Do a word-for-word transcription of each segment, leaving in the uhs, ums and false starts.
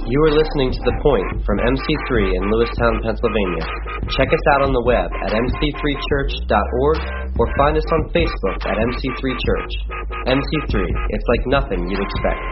You are listening to The Point from M C three in Lewistown, Pennsylvania. Check us out on the web at m c three church dot org or find us on Facebook at M C three Church. M C three, it's like nothing you'd expect.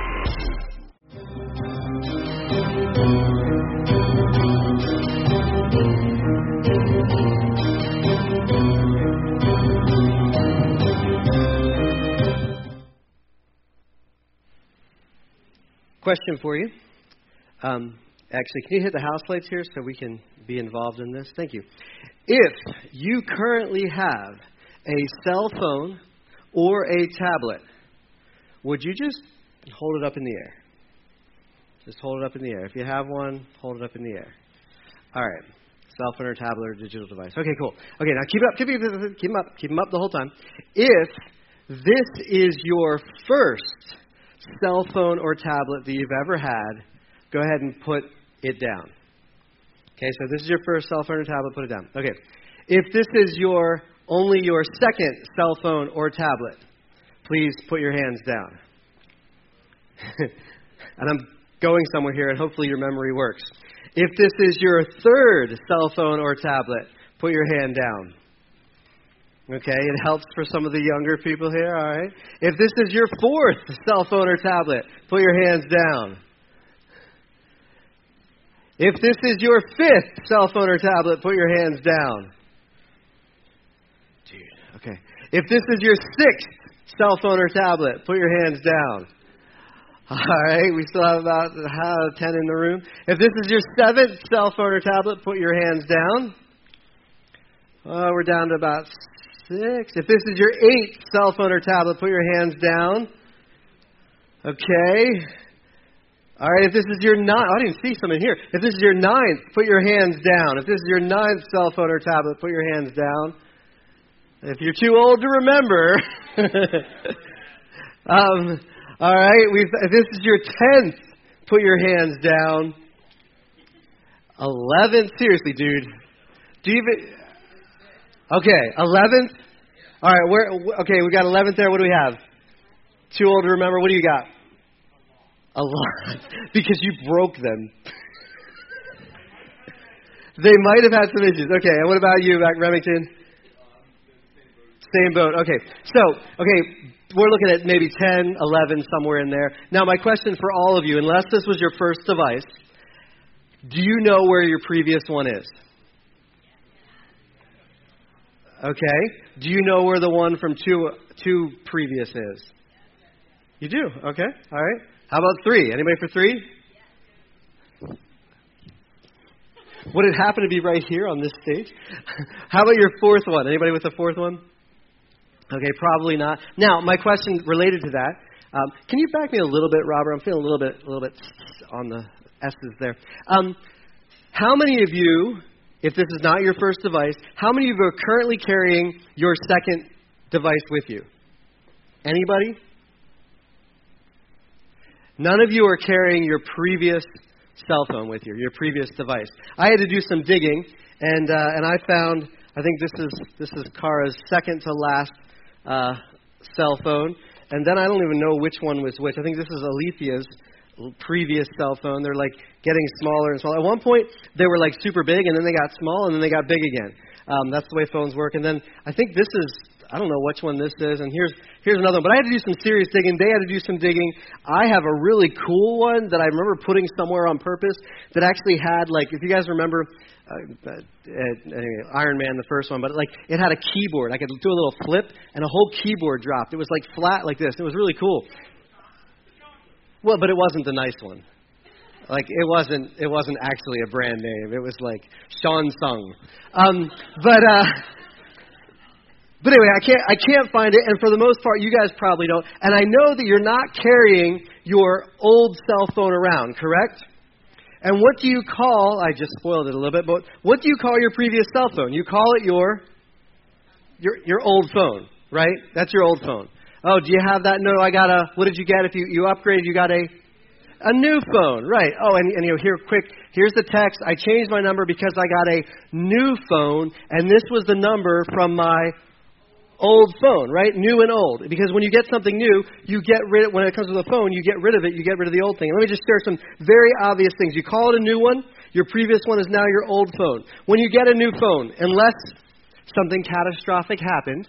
Question for you. Um, actually, can you hit the house lights here so we can be involved in this? Thank you. If you currently have a cell phone or a tablet, would you just hold it up in the air? Just hold it up in the air. If you have one, hold it up in the air. All right. Cell phone or tablet or digital device. Okay, cool. Okay, now keep it up. Keep, it, keep them up. Keep them up the whole time. If this is your first cell phone or tablet that you've ever had, go ahead and put it down. Okay, so this is your first cell phone or tablet, put it down. Okay, if this is your only your second cell phone or tablet, please put your hands down. And I'm going somewhere here, and hopefully your memory works. If this is your third cell phone or tablet, put your hand down. Okay, it helps for some of the younger people here, all right? If this is your fourth cell phone or tablet, put your hands down. If this is your fifth cell phone or tablet, put your hands down. Dude, okay. If this is your sixth cell phone or tablet, put your hands down. All right, we still have about uh, ten in the room. If this is your seventh cell phone or tablet, put your hands down. Oh, we're down to about six. If this is your eighth cell phone or tablet, put your hands down. Okay. All right, if this is your ninth, oh, I didn't see some in here. If this is your ninth, put your hands down. If this is your ninth cell phone or tablet, put your hands down. If you're too old to remember, um, all right, we've, if this is your tenth, put your hands down. eleventh, seriously, dude. Do you even... Okay, eleventh. All right, where? Okay, we got eleventh there. What do we have? Too old to remember. What do you got? A lot. Because you broke them. They might have had some issues. Okay, and what about you, back Remington? Same boat. Okay, so, okay, we're looking at maybe ten, eleven, somewhere in there. Now, my question for all of you, unless this was your first device, do you know where your previous one is? Okay. Do you know where the one from two two previous is? You do. Okay. All right. How about three? Anybody for three? Would it happen to be right here on this stage? How about your fourth one? Anybody with the fourth one? Okay, probably not. Now, my question related to that, um, can you back me a little bit, Robert? I'm feeling a little bit, a little bit on the S's there. Um, how many of you, if this is not your first device, how many of you are currently carrying your second device with you? Anybody? None of you are carrying your previous cell phone with you, your previous device. I had to do some digging, and uh, and I found, I think this is this is Kara's second to last uh, cell phone, and then I don't even know which one was which. I think this is Alethea's previous cell phone. They're like getting smaller and smaller. At one point, they were like super big, and then they got small, and then they got big again. Um, that's the way phones work. And then I think this is, I don't know which one this is, and here's here's another one. But I had to do some serious digging. They had to do some digging. I have a really cool one that I remember putting somewhere on purpose that actually had, like, if you guys remember, uh, uh, anyway, Iron Man, the first one, but like it had a keyboard. I could do a little flip, and a whole keyboard dropped. It was like flat like this. It was really cool. Well, but it wasn't the nice one. Like it wasn't. It wasn't actually a brand name. It was like Samsung. Um, but uh, but anyway, I can't. I can't find it. And for the most part, you guys probably don't. And I know that you're not carrying your old cell phone around, correct? And what do you call? I just spoiled it a little bit. But what do you call your previous cell phone? You call it your your your old phone, right? That's your old phone. Oh, do you have that? No, I got a, what did you get? If you, you upgraded, you got a a new phone, right. Oh, and, and you know, here, quick, here's the text. I changed my number because I got a new phone, and this was the number from my old phone, right? New and old. Because when you get something new, you get rid of, when it comes to the phone, you get rid of it, you get rid of the old thing. Let me just share some very obvious things. You call it a new one, your previous one is now your old phone. When you get a new phone, unless something catastrophic happened,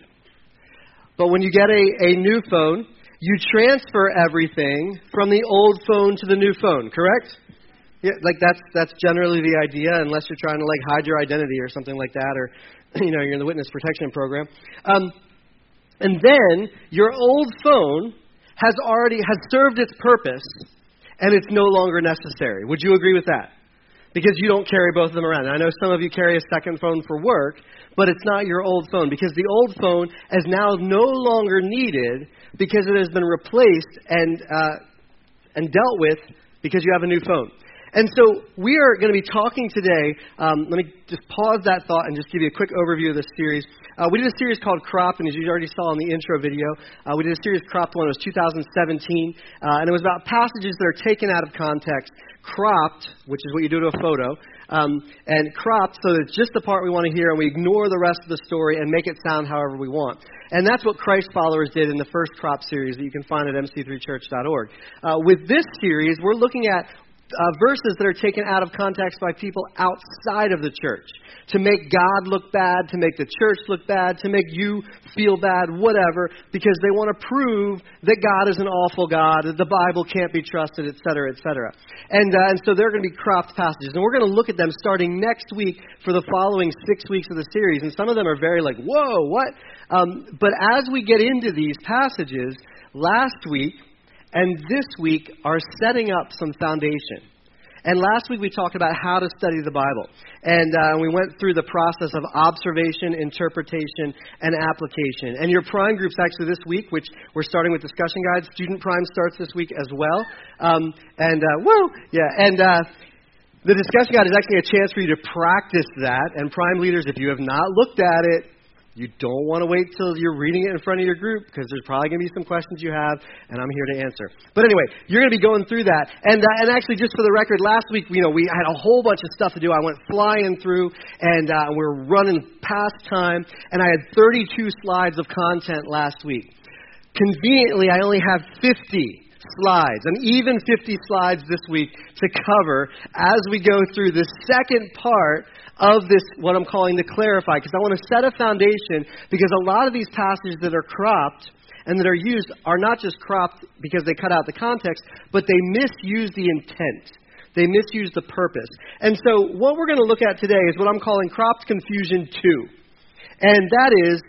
but when you get a, a new phone, you transfer everything from the old phone to the new phone, correct? Yeah, like that's that's generally the idea, unless you're trying to like hide your identity or something like that, or you know you're in the witness protection program. Um, and then your old phone has already has served its purpose, and it's no longer necessary. Would you agree with that? Because you don't carry both of them around. And I know some of you carry a second phone for work, but it's not your old phone because the old phone is now no longer needed because it has been replaced and uh, and dealt with because you have a new phone. And so we are going to be talking today. Um, let me just pause that thought and just give you a quick overview of this series. Uh, we did a series called Cropped, and as you already saw in the intro video, uh, we did a series Cropped one. It was two thousand seventeen, uh, and it was about passages that are taken out of context, cropped, which is what you do to a photo, um, and cropped so that it's just the part we want to hear, and we ignore the rest of the story and make it sound however we want. And that's what Christ followers did in the first Cropped series that you can find at m c three church dot org. Uh, with this series, we're looking at Uh, verses that are taken out of context by people outside of the church to make God look bad, to make the church look bad, to make you feel bad, whatever, because they want to prove that God is an awful God, that the Bible can't be trusted, et cetera, et cetera. And, uh, and so they're going to be cropped passages. And we're going to look at them starting next week for the following six weeks of the series. And some of them are very like, whoa, what? Um, but as we get into these passages, last week, and this week are setting up some foundation. And last week we talked about how to study the Bible. And uh, we went through the process of observation, interpretation, and application. And your Prime group's actually this week, which we're starting with discussion guides. Student Prime starts this week as well. Um, and, uh, woo! Yeah, and uh, the discussion guide is actually a chance for you to practice that. And Prime leaders, if you have not looked at it, you don't want to wait till you're reading it in front of your group because there's probably going to be some questions you have, and I'm here to answer. But anyway, you're going to be going through that. And uh, and actually, just for the record, last week, you know, we had a whole bunch of stuff to do. I went flying through, and uh, we're running past time, and I had thirty-two slides of content last week. Conveniently, I only have fifty slides, and even fifty slides this week to cover as we go through the second part of this, what I'm calling the clarify, because I want to set a foundation, because a lot of these passages that are cropped and that are used are not just cropped because they cut out the context, but they misuse the intent. They misuse the purpose. And so what we're going to look at today is what I'm calling cropped confusion two. And that is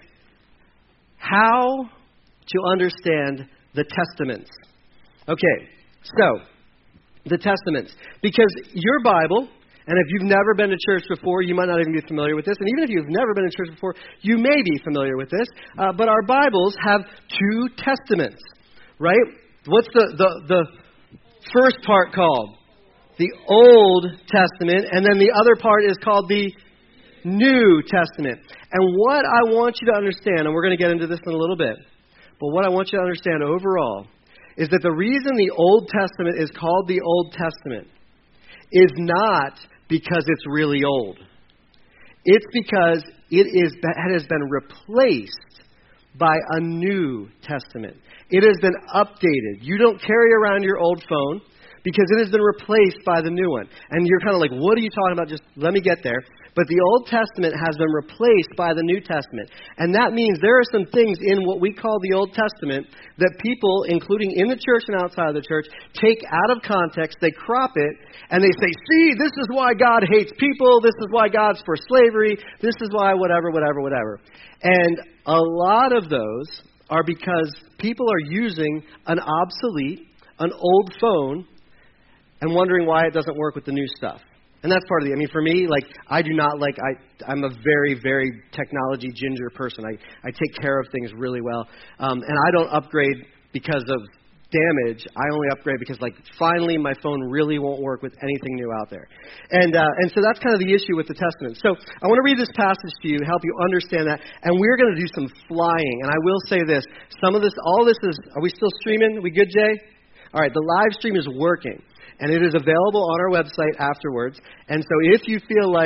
how to understand the Testaments. Okay, so the Testaments. Because your Bible, and if you've never been to church before, you might not even be familiar with this. And even if you've never been to church before, you may be familiar with this. Uh, but our Bibles have two testaments, right? What's the, the, the first part called? The Old Testament. And then the other part is called the New Testament. And what I want you to understand, and we're going to get into this in a little bit, but what I want you to understand overall is that the reason the Old Testament is called the Old Testament is not because it's really old. It's because it is it has been replaced by a New Testament. It has been updated. You don't carry around your old phone because it has been replaced by the new one. And you're kind of like, what are you talking about? Just let me get there. But the Old Testament has been replaced by the New Testament. And that means there are some things in what we call the Old Testament that people, including in the church and outside of the church, take out of context, they crop it, and they say, see, this is why God hates people, this is why God's for slavery, this is why whatever, whatever, whatever. And a lot of those are because people are using an obsolete, an old phone, and wondering why it doesn't work with the new stuff. And that's part of the, I mean, for me, like, I do not like, I, I'm a very, very technology ginger person. I, I take care of things really well. Um, and I don't upgrade because of damage. I only upgrade because, like, finally my phone really won't work with anything new out there. And uh, and so that's kind of the issue with the Testament. So I want to read this passage to you, help you understand that. And we're going to do some flying. And I will say this, some of this, all this is, are we still streaming? Are we good, Jay? All right, the live stream is working. And it is available on our website afterwards. And so if you feel like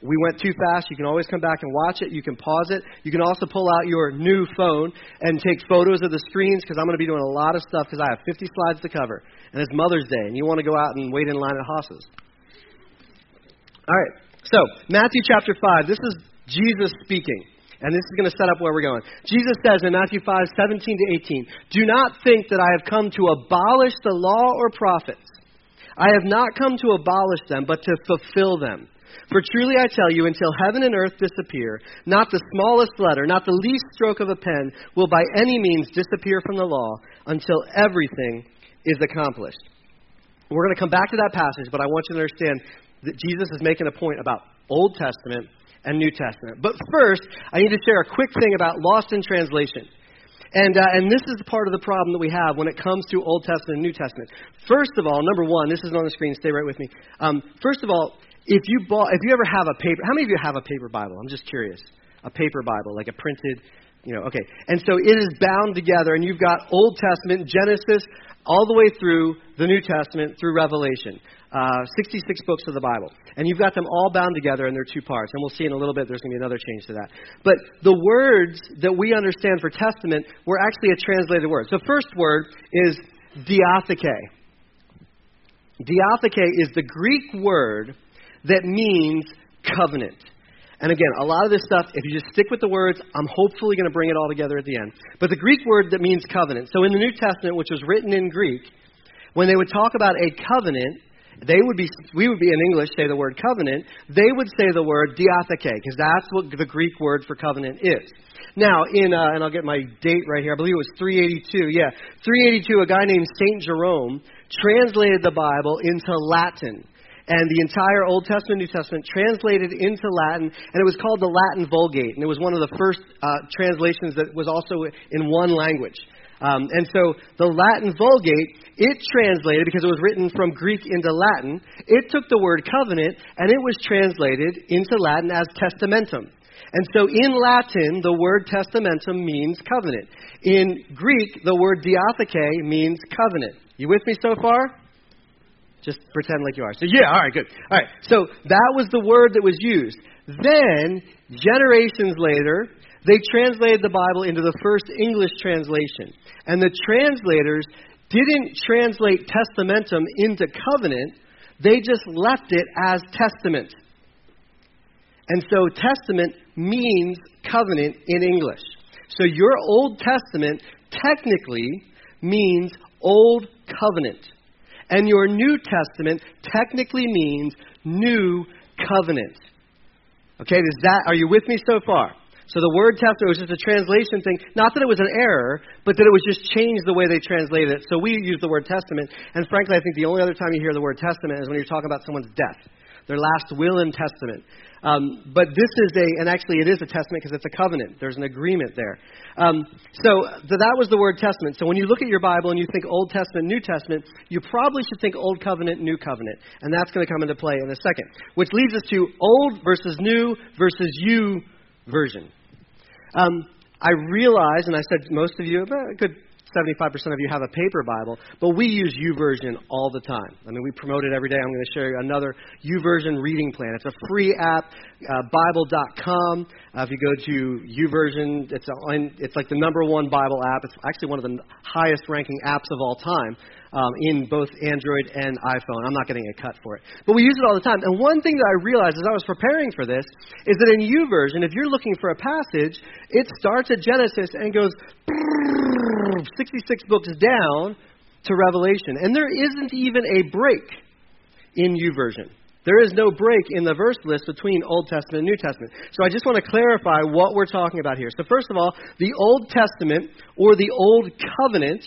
we went too fast, you can always come back and watch it. You can pause it. You can also pull out your new phone and take photos of the screens, because I'm going to be doing a lot of stuff because I have fifty slides to cover. And it's Mother's Day, and you want to go out and wait in line at Haas's. All right, so Matthew chapter five, this is Jesus speaking. And this is going to set up where we're going. Jesus says in Matthew five, seventeen to eighteen, "Do not think that I have come to abolish the law or prophets. I have not come to abolish them, but to fulfill them. For truly I tell you, until heaven and earth disappear, not the smallest letter, not the least stroke of a pen will by any means disappear from the law until everything is accomplished." We're going to come back to that passage, but I want you to understand that Jesus is making a point about Old Testament and New Testament. But first, I need to share a quick thing about lost in translation. And uh, and this is part of the problem that we have when it comes to Old Testament and New Testament. First of all, number one, this is on the screen, stay right with me. Um, first of all, if you bought, if you ever have a paper, how many of you have a paper Bible? I'm just curious. A paper Bible, like a printed, you know, okay. And so it is bound together, and you've got Old Testament, Genesis, all the way through the New Testament, through Revelation. Uh, sixty-six books of the Bible. And you've got them all bound together in their two parts. And we'll see in a little bit there's going to be another change to that. But the words that we understand for Testament were actually a translated word. So first word is diatheke. Diatheke is the Greek word that means covenant. And again, a lot of this stuff, if you just stick with the words, I'm hopefully going to bring it all together at the end. But the Greek word that means covenant. So in the New Testament, which was written in Greek, when they would talk about a covenant, they would be, we would be in English say the word covenant. They would say the word diatheke, because that's what the Greek word for covenant is. Now, in uh, and I'll get my date right here. I believe it was three eighty-two. Yeah, three eighty-two. A guy named Saint Jerome translated the Bible into Latin. And the entire Old Testament, New Testament translated into Latin, and it was called the Latin Vulgate. And it was one of the first uh, translations that was also in one language. Um, and so the Latin Vulgate, it translated, because it was written from Greek into Latin, it took the word covenant, and it was translated into Latin as testamentum. And so in Latin, the word testamentum means covenant. In Greek, the word diatheke means covenant. You with me so far? Just pretend like you are. So yeah, all right, good. All right, so that was the word that was used. Then, generations later, they translated the Bible into the first English translation. And the translators didn't translate testamentum into covenant. They just left it as testament. And so testament means covenant in English. So your Old Testament technically means Old Covenant. And your New Testament technically means New Covenant. Okay, is that, are you with me so far? So the word testament was just a translation thing. Not that it was an error, but that it was just changed the way they translated it. So we use the word testament. And frankly, I think the only other time you hear the word testament is when you're talking about someone's death. Their last will and testament. Um, but this is a, and actually it is a testament because it's a covenant. There's an agreement there. Um, so th- that was the word testament. So when you look at your Bible and you think Old Testament, New Testament, you probably should think Old Covenant, New Covenant. And that's going to come into play in a second. Which leads us to Old versus New versus U version. Um, I realize, and I said most of you, a good seventy-five percent of you have a paper Bible, but we use YouVersion all the time. I mean, we promote it every day. I'm going to show you another YouVersion reading plan. It's a free app, uh, Bible dot com. Uh, if you go to YouVersion, it's, a, it's like the number one Bible app. It's actually one of the highest ranking apps of all time um, in both Android and iPhone. I'm not getting a cut for it. But we use it all the time. And one thing that I realized as I was preparing for this is that in YouVersion, if you're looking for a passage, it starts at Genesis and goes sixty-six books down to Revelation. And there isn't even a break in YouVersion. There is no break in the verse list between Old Testament and New Testament. So I just want to clarify what we're talking about here. So first of all, the Old Testament or the Old Covenant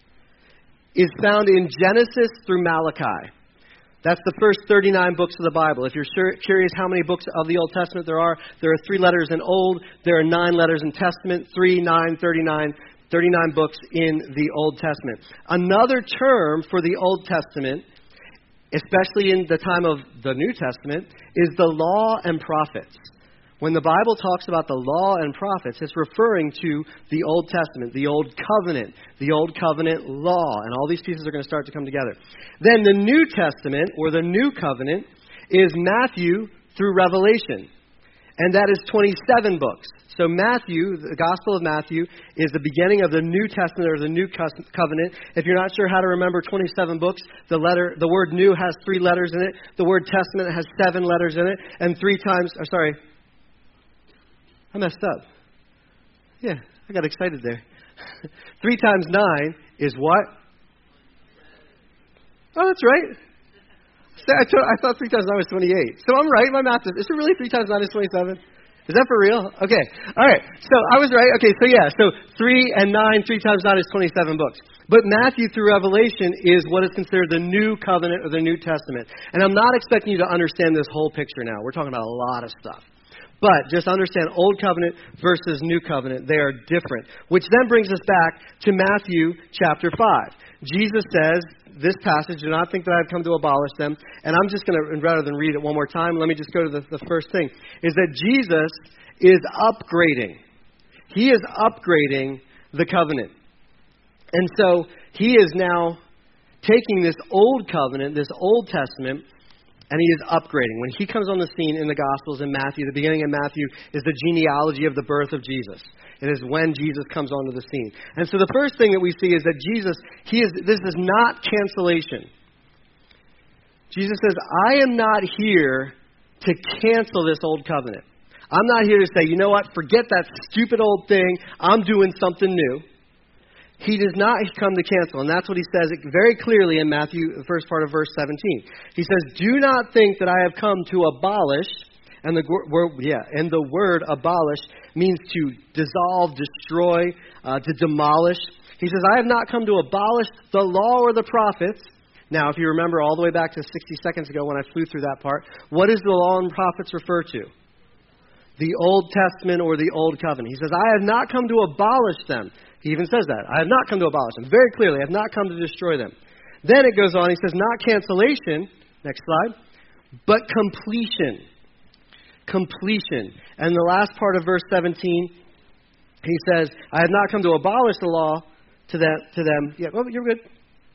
is found in Genesis through Malachi. That's the first thirty-nine books of the Bible. If you're curious how many books of the Old Testament there are, there are three letters in Old, there are nine letters in Testament, three, nine, thirty-nine, thirty-nine books in the Old Testament. Another term for the Old Testament, especially in the time of the New Testament, is the law and prophets. When the Bible talks about the law and prophets, it's referring to the Old Testament, the Old Covenant, the Old Covenant law, and all these pieces are going to start to come together. Then the New Testament, or the New Covenant, is Matthew through Revelation. And that is twenty-seven books. So Matthew, the Gospel of Matthew, is the beginning of the New Testament or the New Covenant. If you're not sure how to remember twenty-seven books, the letter, the word new has three letters in it. The word testament has seven letters in it. And three times, or sorry, I messed up. Yeah, I got excited there. Three times nine is what? Oh, that's right. I, told, I thought three times nine was twenty-eight. So I'm right. My math is, is it really three times nine is twenty-seven? Is that for real? Okay. All right. So I was right. Okay. So yeah. So three and nine, three times nine is twenty-seven books. But Matthew through Revelation is what is considered the New Covenant or the New Testament. And I'm not expecting you to understand this whole picture now. We're talking about a lot of stuff. But just understand Old Covenant versus New Covenant. They are different. Which then brings us back to Matthew chapter five. Jesus says, this passage, do not think that I've come to abolish them. And I'm just going to, rather than read it one more time, let me just go to the, the first thing, is that Jesus is upgrading. He is upgrading the covenant. And so he is now taking this old covenant, this Old Testament, and he is upgrading. When he comes on the scene in the Gospels in Matthew, the beginning of Matthew is the genealogy of the birth of Jesus. It is when Jesus comes onto the scene. And so the first thing that we see is that Jesus, he is. This is not cancellation. Jesus says, I am not here to cancel this old covenant. I'm not here to say, you know what, forget that stupid old thing. I'm doing something new. He does not come to cancel, and that's what he says very clearly in Matthew, the first part of verse seventeen. He says, do not think that I have come to abolish, and the word, yeah, and the word abolish means to dissolve, destroy, uh, to demolish. He says, I have not come to abolish the law or the prophets. Now, if you remember all the way back to sixty seconds ago when I flew through that part, what does the law and prophets refer to? The Old Testament or the Old Covenant. He says, I have not come to abolish them. He even says that. I have not come to abolish them. Very clearly, I have not come to destroy them. Then it goes on. He says, not cancellation. Next slide. But completion. Completion. And the last part of verse seventeen, he says, I have not come to abolish the law to them. To them. Yeah, well, you're good.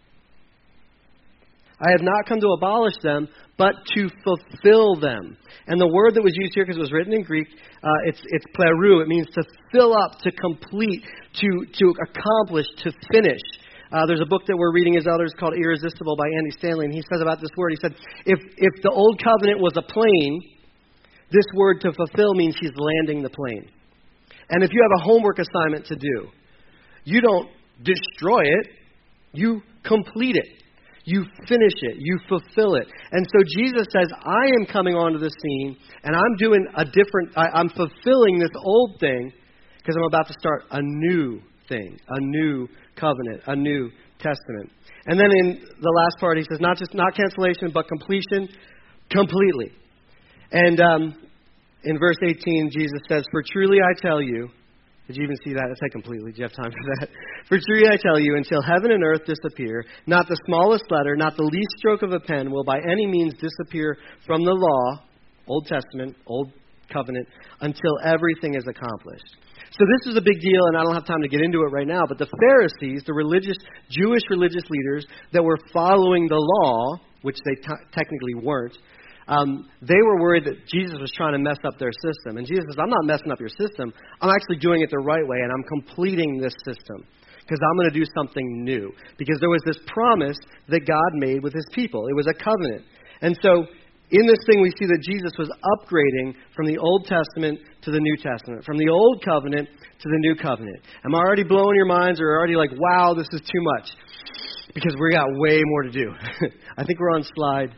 I have not come to abolish them, but to fulfill them. And the word that was used here, because it was written in Greek, uh, it's it's plerou. It means to fill up, to complete, to to accomplish, to finish. Uh, there's a book that we're reading as others called Irresistible by Andy Stanley, and he says about this word, he said, if if the old covenant was a plane, this word to fulfill means he's landing the plane. And if you have a homework assignment to do, you don't destroy it, you complete it. You finish it. You fulfill it. And so Jesus says, I am coming onto the scene, and I'm doing a different, I, I'm fulfilling this old thing because I'm about to start a new thing, a new covenant, a new testament. And then in the last part, he says, not just not cancellation, but completion, completely. And um, in verse eighteen, Jesus says, for truly I tell you, did you even see that? I said completely. Do you have time for that? For truly I tell you, until heaven and earth disappear, not the smallest letter, not the least stroke of a pen will by any means disappear from the law, Old Testament, Old Covenant, until everything is accomplished. So this is a big deal, and I don't have time to get into it right now, but the Pharisees, the religious, Jewish religious leaders that were following the law, which they t- technically weren't, Um, they were worried that Jesus was trying to mess up their system. And Jesus says, I'm not messing up your system. I'm actually doing it the right way, and I'm completing this system because I'm going to do something new. Because there was this promise that God made with his people. It was a covenant. And so in this thing, we see that Jesus was upgrading from the Old Testament to the New Testament, from the Old Covenant to the New Covenant. Am I already blowing your minds, or already like, wow, this is too much? Because we got way more to do. I think we're on slide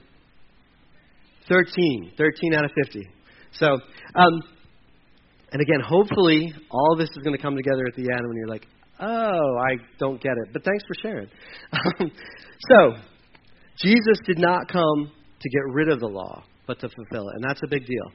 thirteen. thirteen out of fifty. So, um, and again, hopefully all of this is going to come together at the end when you're like, oh, I don't get it. But thanks for sharing. Um, so, Jesus did not come to get rid of the law, but to fulfill it. And that's a big deal.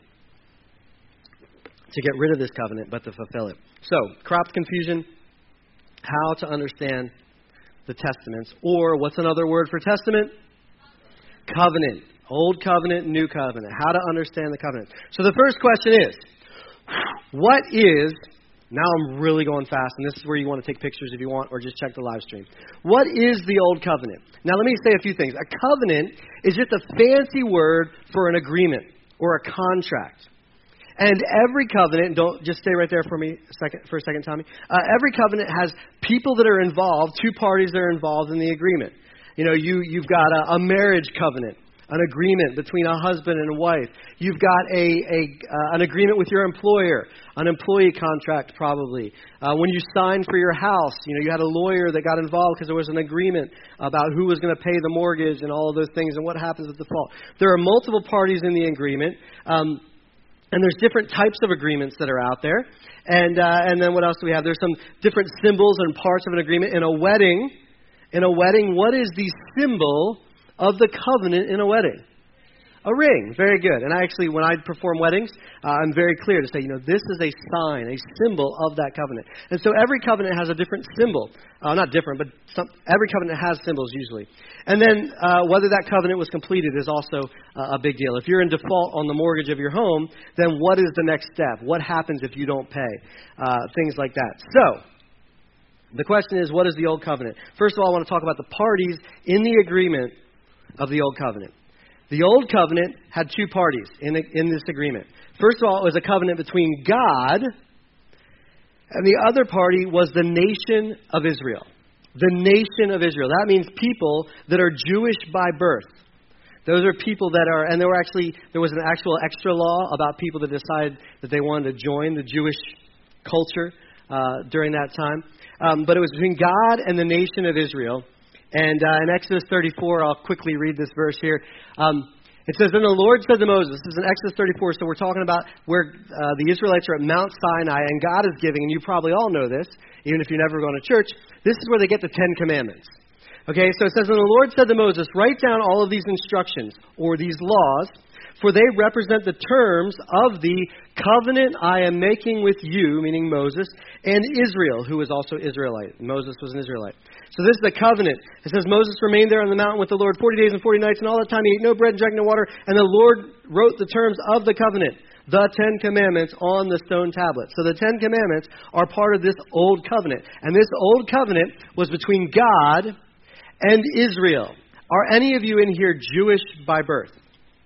To get rid of this covenant, but to fulfill it. So, crops confusion, how to understand the testaments. Or, what's another word for testament? Covenant. Old covenant, new covenant. How to understand the covenant. So the first question is, what is, now I'm really going fast, and this is where you want to take pictures if you want, or just check the live stream. What is the old covenant? Now let me say a few things. A covenant is just a fancy word for an agreement or a contract. And every covenant, don't just stay right there for me a second, for a second, Tommy. Uh, every covenant has people that are involved, two parties that are involved in the agreement. You know, you, you've got a, a marriage covenant, an agreement between a husband and a wife. You've got a, a uh, an agreement with your employer, an employee contract probably. Uh, when you signed for your house, you know, you had a lawyer that got involved because there was an agreement about who was going to pay the mortgage and all of those things and what happens at default. There are multiple parties in the agreement. Um, And there's different types of agreements that are out there. And uh, and then what else do we have? There's some different symbols and parts of an agreement. In a wedding, in a wedding, what is the symbol of the covenant in a wedding? A ring. Very good. And I actually, when I perform weddings, uh, I'm very clear to say, you know, this is a sign, a symbol of that covenant. And so every covenant has a different symbol. Uh, not different, but some, every covenant has symbols usually. And then uh, whether that covenant was completed is also uh, a big deal. If you're in default on the mortgage of your home, then what is the next step? What happens if you don't pay? Uh, things like that. So, the question is, what is the Old Covenant? First of all, I want to talk about the parties in the agreement of the Old Covenant. The Old Covenant had two parties in, the, in this agreement. First of all, it was a covenant between God, and the other party was the nation of Israel. The nation of Israel. That means people that are Jewish by birth. Those are people that are, and there were actually, there was an actual extra law about people that decided that they wanted to join the Jewish culture uh, during that time. Um, but it was between God and the nation of Israel. And uh, in Exodus thirty-four, I'll quickly read this verse here. Um, it says, Then the Lord said to Moses, this is in Exodus thirty-four, so we're talking about where uh, the Israelites are at Mount Sinai, and God is giving, and you probably all know this, even if you've never gone to church, this is where they get the Ten Commandments. Okay, so it says, And the Lord said to Moses, Write down all of these instructions, or these laws, for they represent the terms of the covenant I am making with you, meaning Moses, and Israel, who was also Israelite. Moses was an Israelite. So this is the covenant. It says, Moses remained there on the mountain with the Lord forty days and forty nights, and all that time he ate no bread and drank no water, and the Lord wrote the terms of the covenant, the Ten Commandments, on the stone tablet. So the Ten Commandments are part of this Old Covenant. And this Old Covenant was between God and Israel. Are any of you in here Jewish by birth?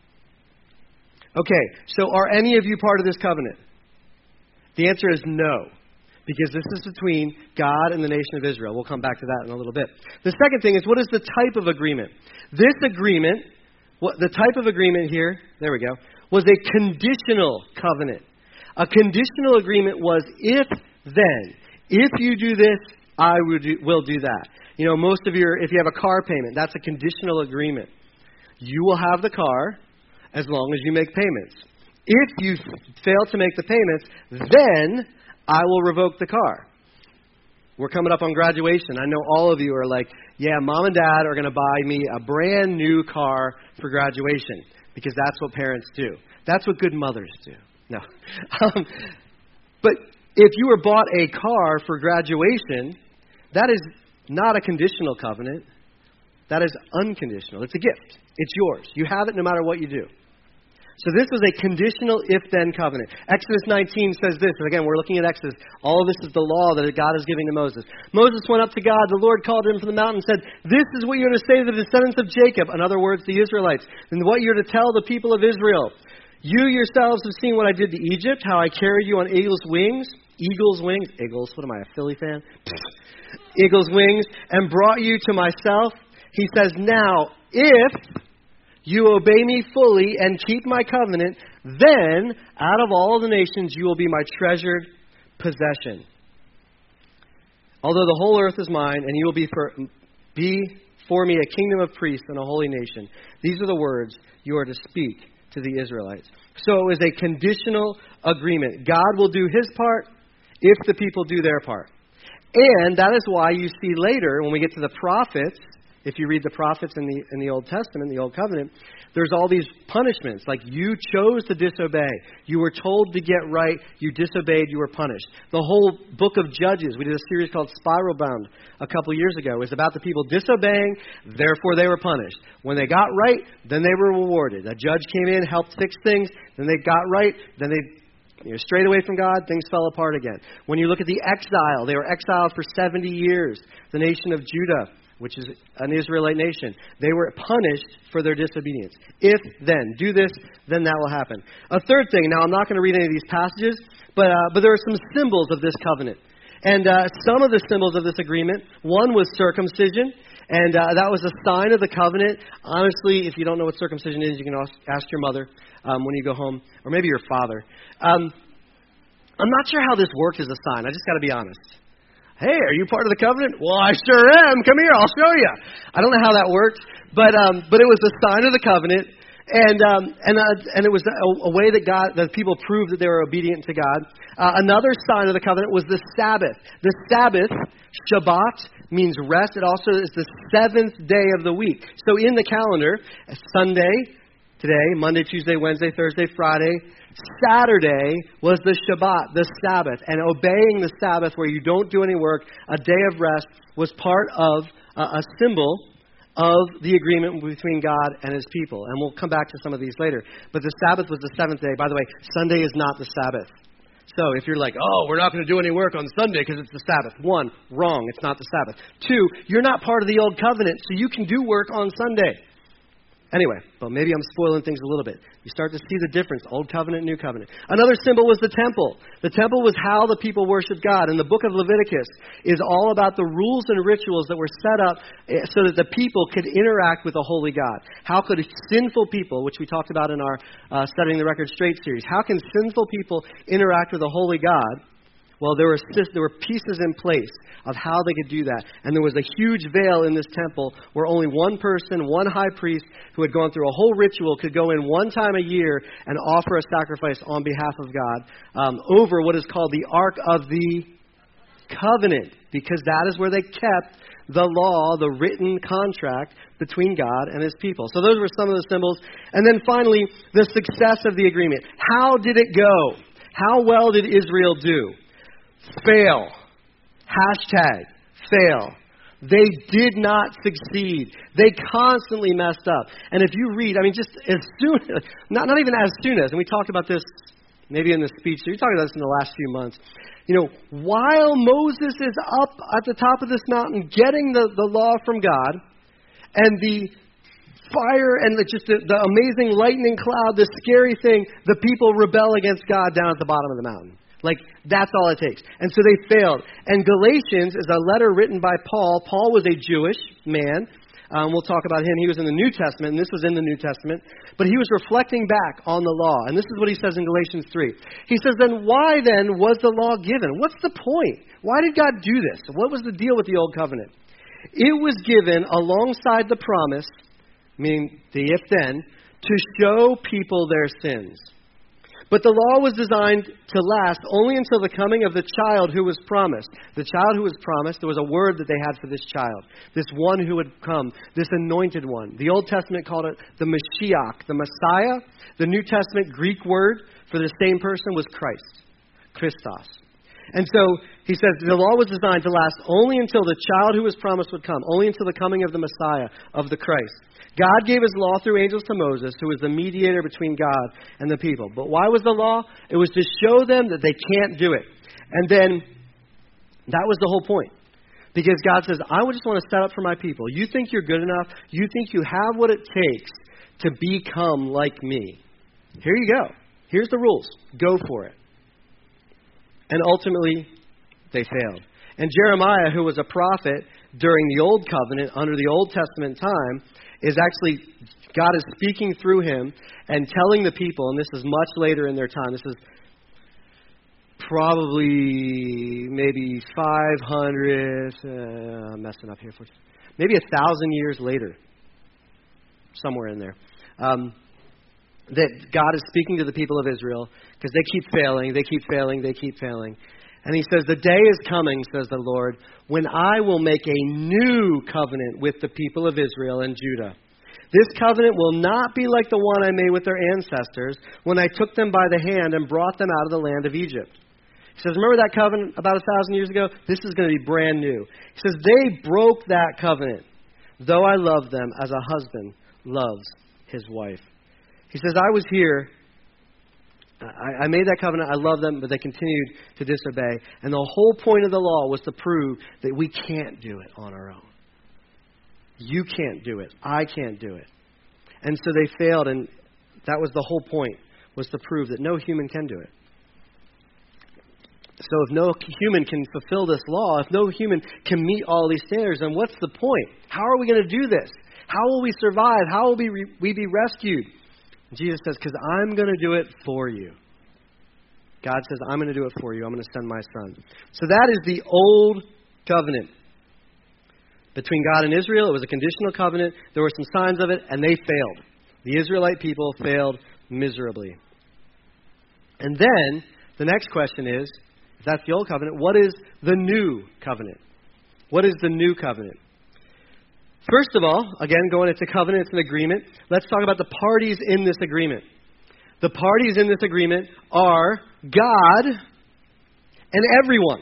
Okay, so are any of you part of this covenant? The answer is no, because this is between God and the nation of Israel. We'll come back to that in a little bit. The second thing is, what is the type of agreement? This agreement, what the type of agreement here, there we go, was a conditional covenant. A conditional agreement was if then. If you do this, I will do, will do that. You know, most of your, if you have a car payment, that's a conditional agreement. You will have the car as long as you make payments. If you fail to make the payments, then I will revoke the car. We're coming up on graduation. I know all of you are like, yeah, mom and dad are going to buy me a brand new car for graduation, because that's what parents do. That's what good mothers do. No. Um, but if you were bought a car for graduation, that is not a conditional covenant. That is unconditional. It's a gift. It's yours. You have it no matter what you do. So this was a conditional if-then covenant. Exodus nineteen says this. And again, we're looking at Exodus. All of this is the law that God is giving to Moses. Moses went up to God. The Lord called him from the mountain and said, This is what you're to say to the descendants of Jacob. In other words, the Israelites. And what you're to tell the people of Israel. You yourselves have seen what I did to Egypt, how I carried you on eagle's wings. Eagle's wings. Eagles. What am I, a Philly fan? Eagle's wings. And brought you to myself. He says, Now, if you obey me fully and keep my covenant, then out of all the nations you will be my treasured possession. Although the whole earth is mine, and you will be for, be for me a kingdom of priests and a holy nation. These are the words you are to speak to the Israelites. So it was a conditional agreement. God will do his part if the people do their part. And that is why you see later, when we get to the prophets, if you read the prophets in the in the Old Testament, the Old Covenant, there's all these punishments. Like, you chose to disobey. You were told to get right. You disobeyed. You were punished. The whole book of Judges, we did a series called Spiral Bound a couple of years ago, was about the people disobeying, therefore they were punished. When they got right, then they were rewarded. A judge came in, helped fix things, then they got right, then they You know, strayed away from God, things fell apart again. When you look at the exile, they were exiled for seventy years. The nation of Judah which is an Israelite nation. They were punished for their disobedience. If then, do this, then that will happen. A third thing, now I'm not going to read any of these passages, but, uh, but there are some symbols of this covenant. And uh, some of the symbols of this agreement, one was circumcision, and uh, that was a sign of the covenant. Honestly, if you don't know what circumcision is, you can ask, ask your mother um, when you go home, or maybe your father. Um, I'm not sure how this worked as a sign. I just got to be honest. Hey, are you part of the covenant? Well, I sure am. Come here, I'll show you. I don't know how that worked, but um, but it was a sign of the covenant. And um, and uh, and it was a, a way that God, that people proved that they were obedient to God. Uh, another sign of the covenant was the Sabbath. The Sabbath, Shabbat, means rest. It also is the seventh day of the week. So in the calendar, Sunday, today, Monday, Tuesday, Wednesday, Thursday, Friday, Saturday was the Shabbat, the Sabbath. And obeying the Sabbath, where you don't do any work, a day of rest, was part of uh, a symbol of the agreement between God and His people. And we'll come back to some of these later. But the Sabbath was the seventh day. By the way, Sunday is not the Sabbath. So if you're like, oh, we're not going to do any work on Sunday because it's the Sabbath. One, wrong. It's not the Sabbath. Two, you're not part of the Old Covenant, so you can do work on Sunday. Anyway, well, maybe I'm spoiling things a little bit. You start to see the difference, Old Covenant, New Covenant. Another symbol was the temple. The temple was how the people worshiped God. And the book of Leviticus is all about the rules and rituals that were set up so that the people could interact with a holy God. How could sinful people, which we talked about in our uh, Studying the Record Straight series, how can sinful people interact with a holy God? Well, there were there were pieces in place of how they could do that. And there was a huge veil in this temple where only one person, one high priest who had gone through a whole ritual could go in one time a year and offer a sacrifice on behalf of God um, over what is called the Ark of the Covenant, because that is where they kept the law, the written contract between God and His people. So those were some of the symbols. And then finally, the success of the agreement. How did it go? How well did Israel do? Fail. Hashtag fail. They did not succeed. They constantly messed up. And if you read, I mean, just as soon, not, not even as soon as, and we talked about this maybe in the speech, so we talked about this in the last few months. You know, while Moses is up at the top of this mountain getting the, the law from God, and the fire and the, just the, the amazing lightning cloud, the scary thing, the people rebel against God down at the bottom of the mountain. Like, that's all it takes. And so they failed. And Galatians is a letter written by Paul. Paul was a Jewish man. Um, we'll talk about him. He was in the New Testament, and this was in the New Testament. But he was reflecting back on the law. And this is what he says in Galatians three. He says, then why then was the law given? What's the point? Why did God do this? What was the deal with the Old Covenant? It was given alongside the promise, meaning the if-then, to show people their sins. But the law was designed to last only until the coming of the child who was promised. The child who was promised, there was a word that they had for this child. This one who would come, this anointed one. The Old Testament called it the Mashiach, the Messiah. The New Testament Greek word for the same person was Christ, Christos. And so he says the law was designed to last only until the child who was promised would come, only until the coming of the Messiah, of the Christ. God gave His law through angels to Moses, who was the mediator between God and the people. But why was the law? It was to show them that they can't do it. And then that was the whole point. Because God says, I just want to set up for my people. You think you're good enough? You think you have what it takes to become like me? Here you go. Here's the rules. Go for it. And ultimately, they failed. And Jeremiah, who was a prophet during the Old Covenant, under the Old Testament time, is actually, God is speaking through him and telling the people, and this is much later in their time, this is probably maybe five hundred, uh, I'm messing up here, maybe a thousand years later, somewhere in there, um, that God is speaking to the people of Israel because they keep failing, they keep failing, they keep failing. And he says, the day is coming, says the Lord, when I will make a new covenant with the people of Israel and Judah. This covenant will not be like the one I made with their ancestors when I took them by the hand and brought them out of the land of Egypt. He says, remember that covenant about a thousand years ago? This is going to be brand new. He says, they broke that covenant, though I love them as a husband loves his wife. He says, I was here. I, I made that covenant. I love them, but they continued to disobey. And the whole point of the law was to prove that we can't do it on our own. You can't do it. I can't do it. And so they failed, and that was the whole point, was to prove that no human can do it. So if no human can fulfill this law, if no human can meet all these standards, then what's the point? How are we going to do this? How will we survive? How will we, re- we be rescued? And Jesus says, because I'm going to do it for you. God says, I'm going to do it for you. I'm going to send my son. So that is the old covenant. Between God and Israel, it was a conditional covenant. There were some signs of it, and they failed. The Israelite people failed miserably. And then, the next question is, if that's the old covenant, what is the new covenant? What is the new covenant? First of all, again, going into covenant, it's an agreement. Let's talk about the parties in this agreement. The parties in this agreement are God and everyone.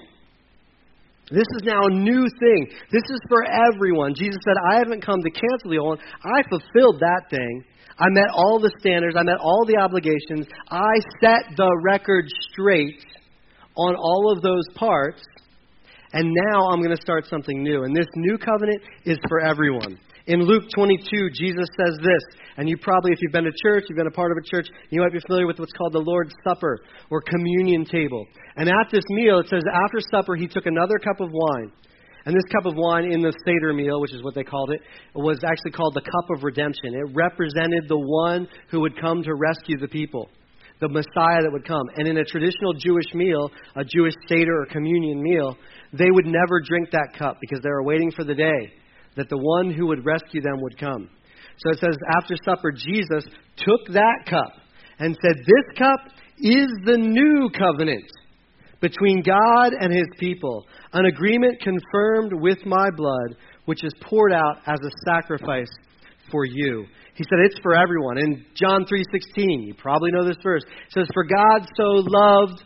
This is now a new thing. This is for everyone. Jesus said, I haven't come to cancel the old one. I fulfilled that thing. I met all the standards. I met all the obligations. I set the record straight on all of those parts. And now I'm going to start something new. And this new covenant is for everyone. In Luke twenty-two, Jesus says this, and you probably, if you've been to church, you've been a part of a church, you might be familiar with what's called the Lord's Supper or communion table. And at this meal, it says, after supper, he took another cup of wine. And this cup of wine in the Seder meal, which is what they called it, was actually called the cup of redemption. It represented the one who would come to rescue the people, the Messiah that would come. And in a traditional Jewish meal, a Jewish Seder or communion meal, they would never drink that cup because they were waiting for the day that the one who would rescue them would come. So it says, after supper, Jesus took that cup and said, this cup is the new covenant between God and his people, an agreement confirmed with my blood, which is poured out as a sacrifice for you. He said it's for everyone. In John three sixteen, you probably know this verse, it says, for God so loved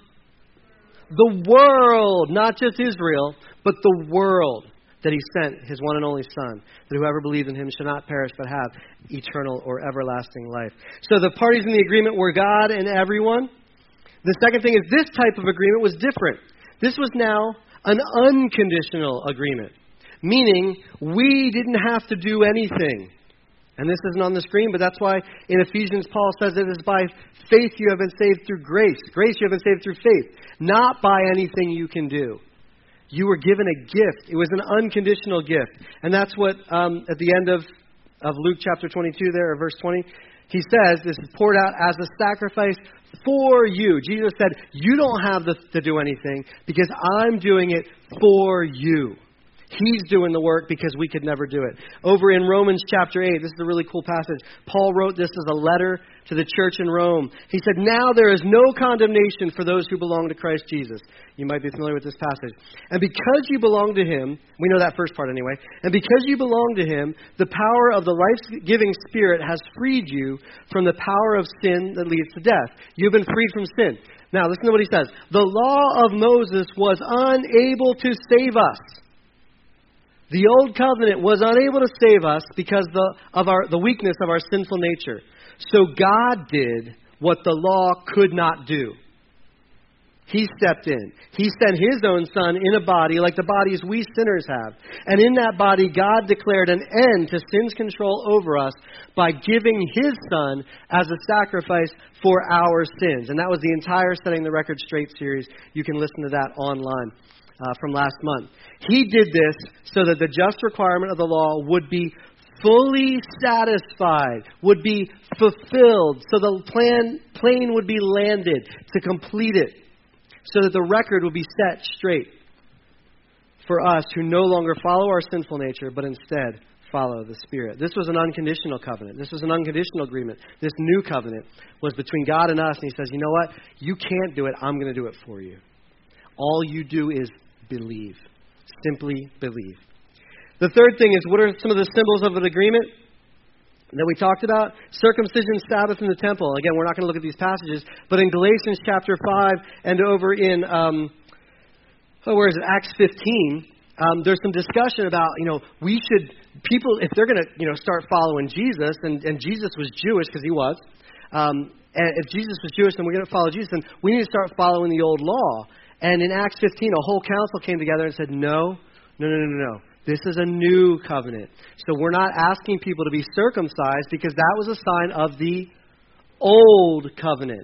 the world, not just Israel, but the world, that he sent his one and only Son, that whoever believes in him shall not perish but have eternal or everlasting life. So the parties in the agreement were God and everyone. The second thing is this type of agreement was different. This was now an unconditional agreement, meaning we didn't have to do anything. And this isn't on the screen, but that's why in Ephesians, Paul says it is by faith you have been saved through grace. Grace you have been saved through faith, not by anything you can do. You were given a gift. It was an unconditional gift. And that's what, um, at the end of, of Luke chapter twenty-two there, or verse twenty, he says, this is poured out as a sacrifice for you. Jesus said, you don't have the, to do anything because I'm doing it for you. He's doing the work because we could never do it. Over in Romans chapter eight, this is a really cool passage. Paul wrote this as a letter to the church in Rome. He said, now there is no condemnation for those who belong to Christ Jesus. You might be familiar with this passage. And because you belong to him, we know that first part anyway, and because you belong to him, the power of the life-giving Spirit has freed you from the power of sin that leads to death. You've been freed from sin. Now, listen to what he says. The law of Moses was unable to save us. The old covenant was unable to save us because the, of our, the weakness of our sinful nature. So God did what the law could not do. He stepped in. He sent his own Son in a body like the bodies we sinners have. And in that body, God declared an end to sin's control over us by giving his Son as a sacrifice for our sins. And that was the entire Setting the Record Straight series. You can listen to that online. Uh, from last month. He did this so that the just requirement of the law would be fully satisfied, would be fulfilled, so the plan, plane would be landed to complete it, so that the record would be set straight for us who no longer follow our sinful nature, but instead follow the Spirit. This was an unconditional covenant. This was an unconditional agreement. This new covenant was between God and us, and he says, you know what? You can't do it. I'm going to do it for you. All you do is believe. Simply believe. The third thing is, what are some of the symbols of an agreement that we talked about? Circumcision, Sabbath, and the temple. Again, we're not going to look at these passages, but in Galatians chapter five and over in, um, oh, where is it, Acts fifteen, um, there's some discussion about, you know, we should, people, if they're going to, you know, start following Jesus, and, and Jesus was Jewish because he was, um, and if Jesus was Jewish and we're going to follow Jesus, then we need to start following the old law. And in Acts fifteen, a whole council came together and said, no, no, no, no, no. This is a new covenant. So we're not asking people to be circumcised because that was a sign of the old covenant.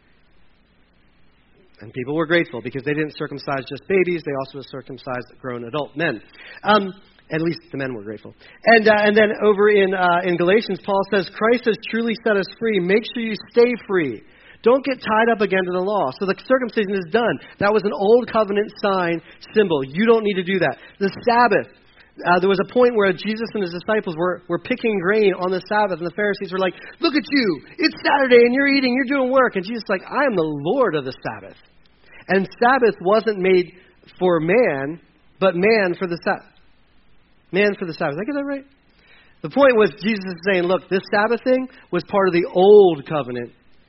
And people were grateful because they didn't circumcise just babies. They also circumcised grown adult men. Um, at least the men were grateful. And uh, and then over in uh, in Galatians, Paul says, Christ has truly set us free. Make sure you stay free. Don't get tied up again to the law. So the circumcision is done. That was an old covenant sign, symbol. You don't need to do that. The Sabbath. Uh, there was a point where Jesus and his disciples were, were picking grain on the Sabbath, and the Pharisees were like, look at you, it's Saturday, and you're eating, you're doing work. And Jesus is like, I am the Lord of the Sabbath. And Sabbath wasn't made for man, but man for the Sabbath. Man for the Sabbath. Did I get that right? The point was, Jesus is saying, look, this Sabbath thing was part of the old covenant,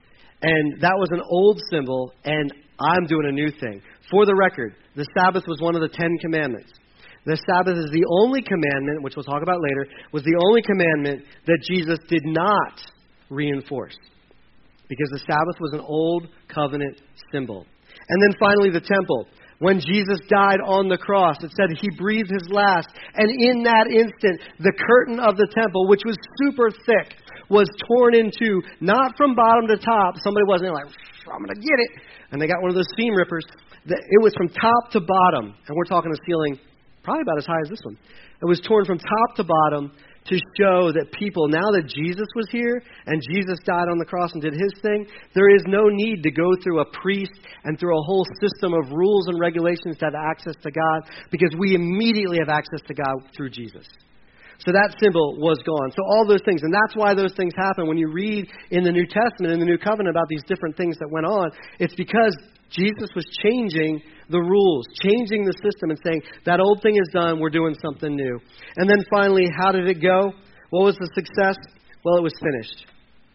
and that was an old symbol, and I'm doing a new thing. For the record, the Sabbath was one of the Ten Commandments. The Sabbath is the only commandment, which we'll talk about later, was the only commandment that Jesus did not reinforce. Because the Sabbath was an old covenant symbol. And then finally, the temple. When Jesus died on the cross, it said he breathed his last. And in that instant, the curtain of the temple, which was super thick, was torn in two, not from bottom to top. Somebody wasn't like, I'm going to get it. And they got one of those seam rippers. It was from top to bottom. And we're talking a ceiling probably about as high as this one. It was torn from top to bottom to show that people, now that Jesus was here and Jesus died on the cross and did his thing, there is no need to go through a priest and through a whole system of rules and regulations to have access to God, because we immediately have access to God through Jesus. So that symbol was gone. So all those things, and that's why those things happen. When you read in the New Testament, in the New Covenant, about these different things that went on, it's because Jesus was changing the rules, changing the system and saying, that old thing is done, we're doing something new. And then finally, how did it go? What was the success? Well, it was finished.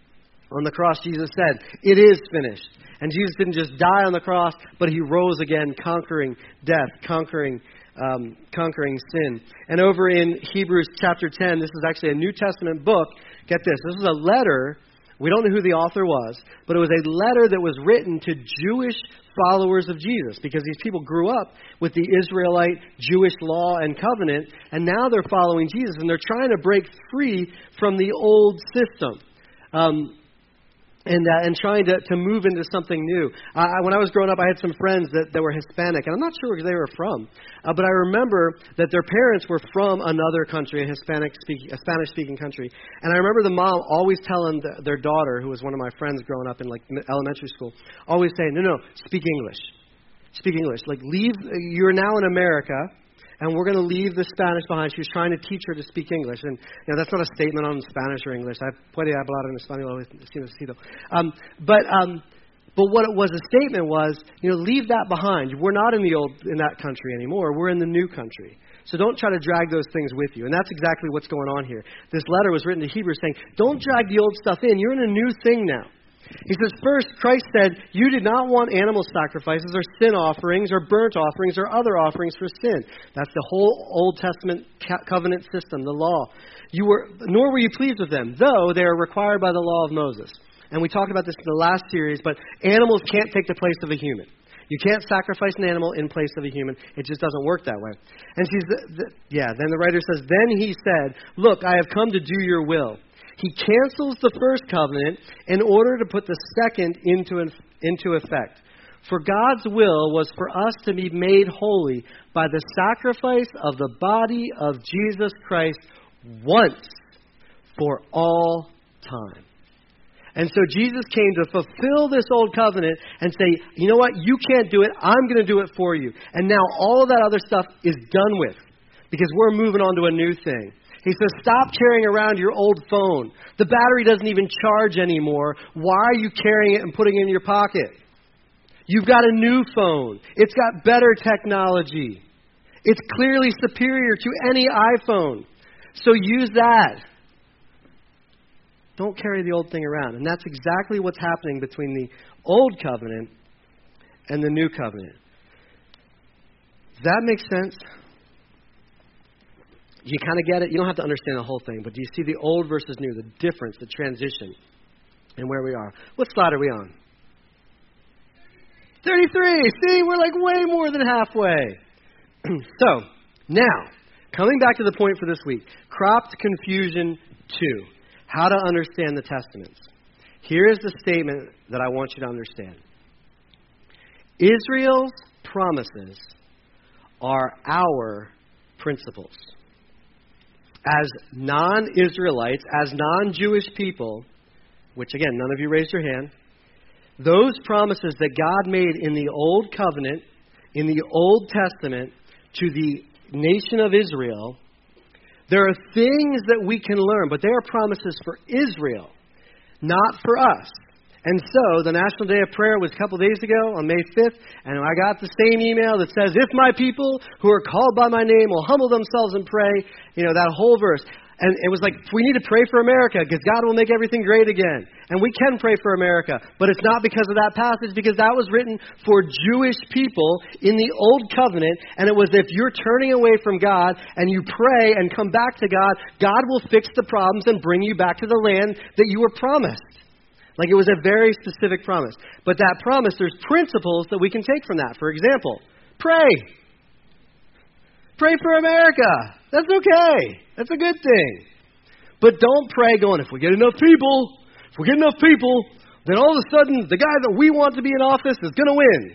On the cross, Jesus said, it is finished. And Jesus didn't just die on the cross, but he rose again, conquering death, conquering um, conquering sin. And over in Hebrews chapter ten, this is actually a New Testament book. Get this, this is a letter. We don't know who the author was, but it was a letter that was written to Jewish followers of Jesus, because these people grew up with the Israelite Jewish law and covenant, and now they're following Jesus, and they're trying to break free from the old system. Um, And uh, and trying to, to move into something new. Uh, when I was growing up, I had some friends that, that were Hispanic, and I'm not sure where they were from, uh, but I remember that their parents were from another country, a Hispanic speak, a Spanish-speaking country. And I remember the mom always telling the, their daughter, who was one of my friends growing up in like elementary school, always saying, "No, no, speak English, speak English. Like leave. You're now in America." And we're going to leave the Spanish behind. She was trying to teach her to speak English. And you know, that's not a statement on Spanish or English. I puede hablar en español. Um, but um, but what it was, a statement was, you know, leave that behind. We're not in the old in that country anymore. We're in the new country. So don't try to drag those things with you. And that's exactly what's going on here. This letter was written to Hebrews saying, don't drag the old stuff in. You're in a new thing now. He says, first, Christ said, you did not want animal sacrifices or sin offerings or burnt offerings or other offerings for sin. That's the whole Old Testament covenant system, the law. You were, nor were you pleased with them, though they are required by the law of Moses. And we talked about this in the last series, but animals can't take the place of a human. You can't sacrifice an animal in place of a human. It just doesn't work that way. And she's, the, the, yeah, then the writer says, then he said, look, I have come to do your will. He cancels the first covenant in order to put the second into, into effect. For God's will was for us to be made holy by the sacrifice of the body of Jesus Christ once for all time. And so Jesus came to fulfill this old covenant and say, you know what, you can't do it, I'm going to do it for you. And now all of that other stuff is done with, because we're moving on to a new thing. He says, stop carrying around your old phone. The battery doesn't even charge anymore. Why are you carrying it and putting it in your pocket? You've got a new phone. It's got better technology. It's clearly superior to any iPhone. So use that. Don't carry the old thing around. And that's exactly what's happening between the old covenant and the new covenant. Does that make sense? You kind of get it? You don't have to understand the whole thing, but do you see the old versus new, the difference, the transition, and where we are? What slide are we on? thirty-three. See, we're like way more than halfway. So, now, coming back to the point for this week. Cropped Confusion two. How to understand the Testaments. Here is the statement that I want you to understand. Israel's promises are our principles. As non-Israelites, as non-Jewish people, which again, none of you raised your hand, those promises that God made in the Old Covenant, in the Old Testament, to the nation of Israel, there are things that we can learn, but they are promises for Israel, not for us. And so, the National Day of Prayer was a couple days ago on May fifth, and I got the same email that says, if my people who are called by my name will humble themselves and pray, you know, that whole verse. And it was like, we need to pray for America because God will make everything great again. And we can pray for America, but it's not because of that passage, because that was written for Jewish people in the Old Covenant, and it was if you're turning away from God and you pray and come back to God, God will fix the problems and bring you back to the land that you were promised. Like it was a very specific promise. But that promise, there's principles that we can take from that. For example, pray. Pray for America. That's okay. That's a good thing. But don't pray going, if we get enough people, if we get enough people, then all of a sudden the guy that we want to be in office is going to win.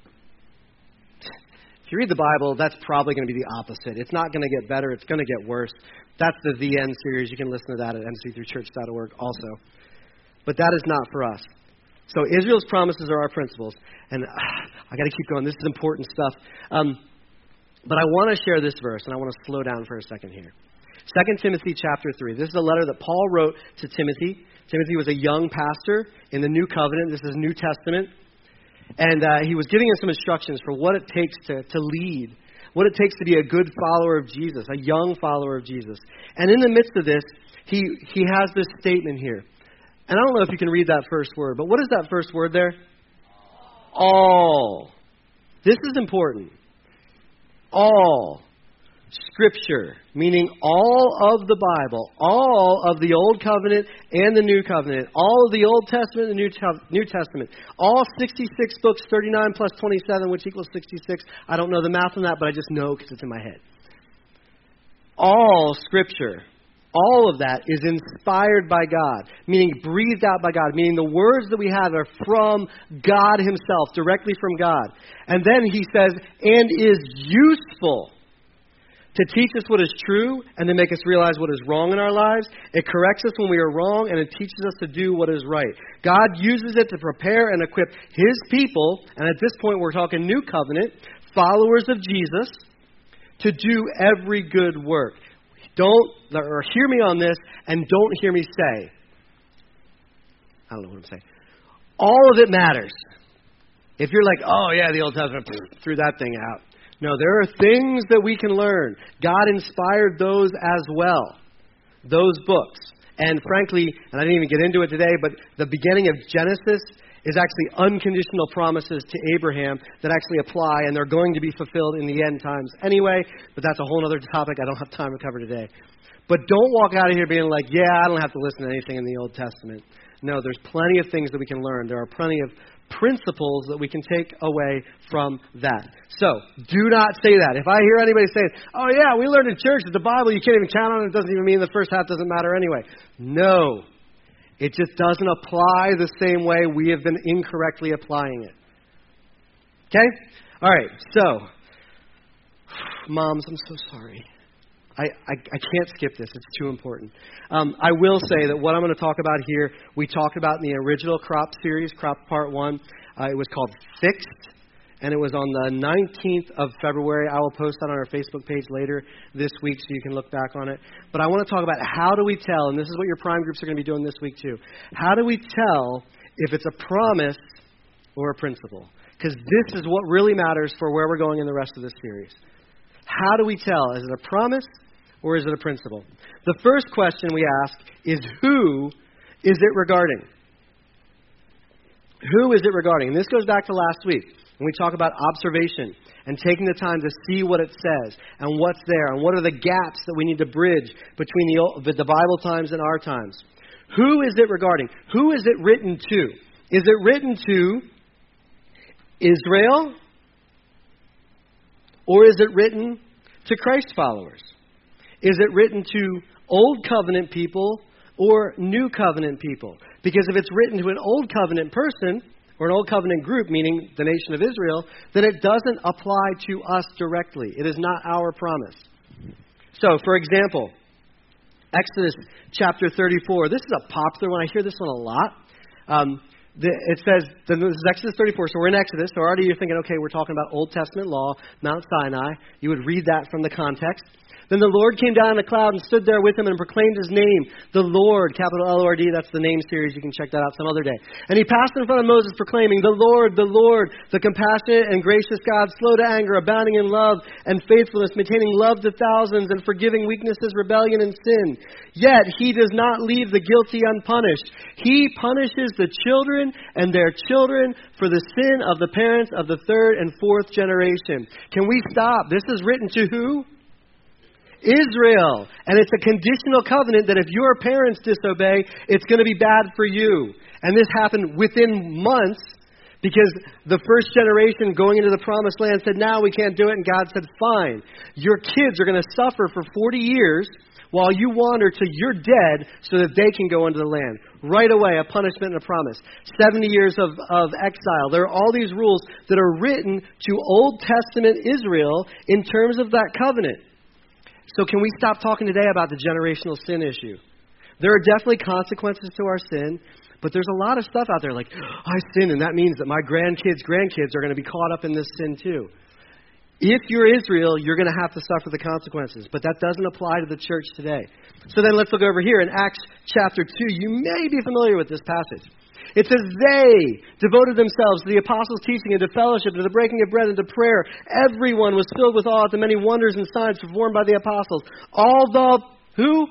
If you read the Bible, that's probably going to be the opposite. It's not going to get better. It's going to get worse. That's the The End series. You can listen to that at m c three church dot org also. But that is not for us. So Israel's promises are our principles. And uh, I got to keep going. This is important stuff. Um, but I want to share this verse, and I want to slow down for a second here. Second Timothy chapter three. This is a letter that Paul wrote to Timothy. Timothy was a young pastor in the New Covenant. This is New Testament. And uh, he was giving us some instructions for what it takes to, to lead, what it takes to be a good follower of Jesus, a young follower of Jesus. And in the midst of this, he, he has this statement here. And I don't know if you can read that first word, but what is that first word there? All. This is important. All. Scripture, meaning all of the Bible, all of the Old Covenant and the New Covenant, all of the Old Testament and the New, New Testament, all sixty-six books, thirty-nine plus twenty-seven, which equals sixty-six. I don't know the math on that, but I just know because it's in my head. All Scripture. All of that is inspired by God, meaning breathed out by God, meaning the words that we have are from God Himself, directly from God. And then he says, and is useful to teach us what is true and to make us realize what is wrong in our lives. It corrects us when we are wrong, and it teaches us to do what is right. God uses it to prepare and equip His people, and at this point we're talking New Covenant, followers of Jesus, to do every good work. Don't, or hear me on this, and don't hear me say, I don't know what I'm saying. All of it matters. If you're like, oh yeah, the Old Testament, threw that thing out. No, there are things that we can learn. God inspired those as well, those books. And frankly, and I didn't even get into it today, but the beginning of Genesis is actually unconditional promises to Abraham that actually apply, and they're going to be fulfilled in the end times anyway, but that's a whole other topic I don't have time to cover today. But don't walk out of here being like, yeah, I don't have to listen to anything in the Old Testament. No, there's plenty of things that we can learn. There are plenty of principles that we can take away from that. So, do not say that. If I hear anybody say, oh yeah, we learned in church that the Bible you can't even count on, it doesn't even mean the first half doesn't matter anyway. No. It just doesn't apply the same way we have been incorrectly applying it. Okay? All right, so, moms, I'm so sorry. I, I, I can't skip this. It's too important. Um, I will say that what I'm going to talk about here, we talked about in the original Crop series, Crop Part one. Uh, it was called Fixed, and it was on the nineteenth of February. I will post that on our Facebook page later this week so you can look back on it. But I want to talk about how do we tell, and this is what your prime groups are going to be doing this week too. How do we tell if it's a promise or a principle? Because this is what really matters for where we're going in the rest of this series. How do we tell? Is it a promise or is it a principle? The first question we ask is, who is it regarding? Who is it regarding? And this goes back to last week when we talk about observation and taking the time to see what it says and what's there and what are the gaps that we need to bridge between the, the Bible times and our times. Who is it regarding? Who is it written to? Is it written to Israel? Or is it written to Christ followers? Is it written to Old Covenant people or New Covenant people? Because if it's written to an Old Covenant person or an Old Covenant group, meaning the nation of Israel, then it doesn't apply to us directly. It is not our promise. So, for example, Exodus chapter thirty-four. This is a popular one. I hear this one a lot. Um, the, it says, this is Exodus thirty-four, so we're in Exodus. So already you're thinking, okay, we're talking about Old Testament law, Mount Sinai. You would read that from the context. Then the Lord came down in a cloud and stood there with him and proclaimed his name, the Lord, capital L O R D, that's the name series. You can check that out some other day. And he passed in front of Moses proclaiming, the Lord, the Lord, the compassionate and gracious God, slow to anger, abounding in love and faithfulness, maintaining love to thousands and forgiving weaknesses, rebellion, and sin. Yet he does not leave the guilty unpunished. He punishes the children and their children for the sin of the parents of the third and fourth generation. Can we stop? This is written to who? Israel. And it's a conditional covenant that if your parents disobey, it's going to be bad for you. And this happened within months because the first generation going into the promised land said, now we can't do it. And God said, fine. Your kids are going to suffer for forty years while you wander till you're dead so that they can go into the land. Right away, a punishment and a promise. seventy years of, of exile. There are all these rules that are written to Old Testament Israel in terms of that covenant. So can we stop talking today about the generational sin issue? There are definitely consequences to our sin, but there's a lot of stuff out there like, I sin, and that means that my grandkids' grandkids are going to be caught up in this sin too. If you're Israel, you're going to have to suffer the consequences, but that doesn't apply to the church today. So then let's look over here in Acts chapter two. You may be familiar with this passage. It says, they devoted themselves to the apostles' teaching and to fellowship, to the breaking of bread and to prayer. Everyone was filled with awe at the many wonders and signs performed by the apostles. All the, who?